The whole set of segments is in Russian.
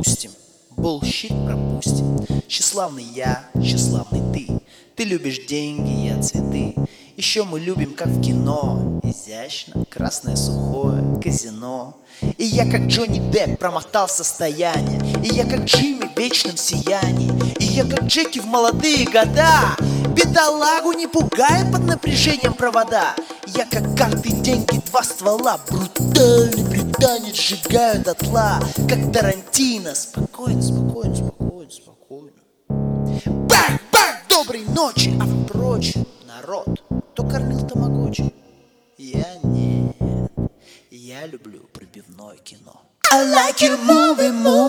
допустим, bullshit пропустим. Тщеславный я, тщеславный ты. Ты любишь деньги, я цветы. Еще мы любим, как в кино, изящно, красное сухое казино. И я, как Джонни Депп, промотал состояние. И я, как Джимми, в вечном сиянии. И я, как Джеки, в молодые года, бедолагу не пугая под напряжением провода. Я, как карты, деньги, два ствола, брутальный британец, сжигаю дотла, как Тарантино. Спокойно, спокойно, спокойно, спокойно. Бах-бах, доброй ночи, а впрочем, народ, кто кормил тамагочи? Я нет, я люблю пробивное кино. I like you moving, move.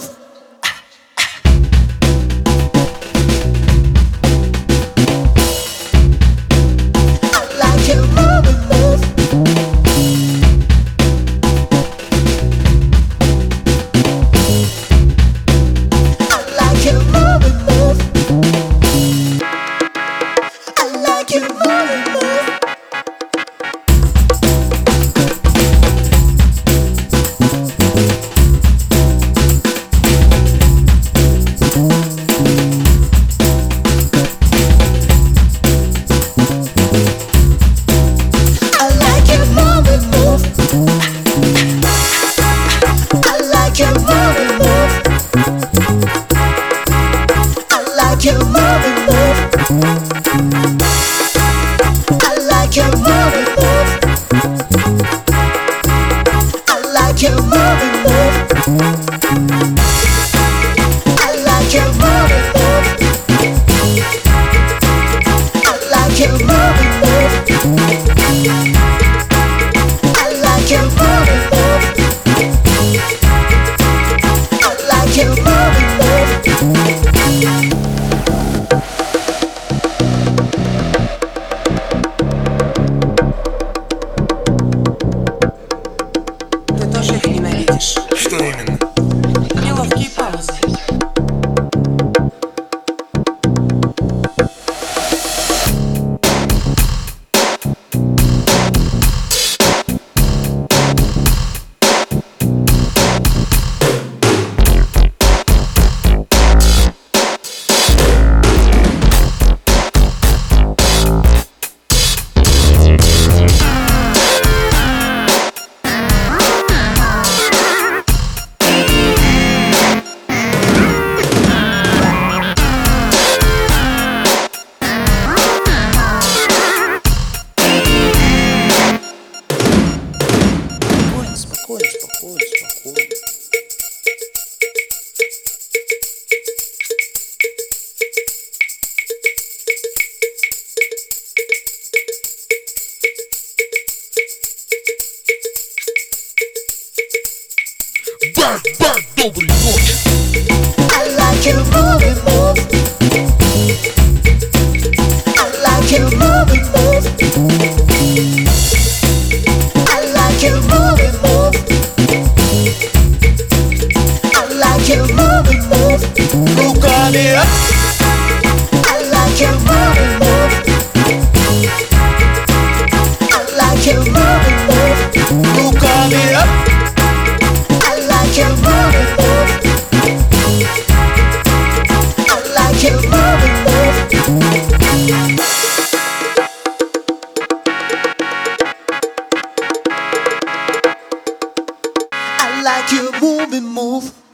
Ты тоже их ненавидишь? Что именно? Неловкие паузы. Спокойно, спокойно, спокойно. Бах-бах, доброй ночи! I like you moving, move. I like you moving, move. I like you moving, move. I like you moving, move. Руками up. I like you moving, move. I like you moving, move. Руками up. I like you moving, move. I like you moving, move. I like you moving, move.